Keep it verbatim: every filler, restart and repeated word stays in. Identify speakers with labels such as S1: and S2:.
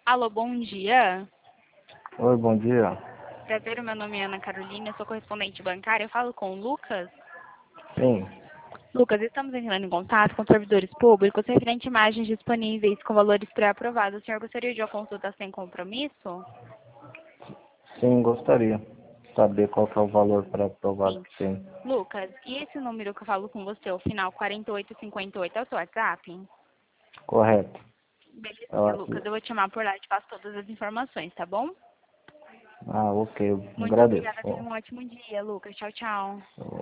S1: Alô, bom dia.
S2: Oi, bom dia.
S1: Prazer, meu nome é Ana Carolina, eu sou correspondente bancária. Eu falo com o Lucas.
S2: Sim,
S1: Lucas, estamos entrando em contato com servidores públicos referente a imagens disponíveis com valores pré-aprovados. O senhor gostaria de uma consulta sem compromisso?
S2: sim, gostaria de saber qual que é o valor para aprovado
S1: Sim.
S2: que tem.
S1: Lucas, e esse número que eu falo com você, o final quarenta e oito cinquenta e oito, é o seu WhatsApp?
S2: Correto.
S1: Belezinha,
S2: Ela aqui.
S1: Lucas. Eu vou te chamar por lá e te passo todas as informações, tá bom?
S2: Ah, ok, eu
S1: Muito
S2: agradeço.
S1: obrigada. Tenha um ótimo dia, Lucas. Tchau, tchau.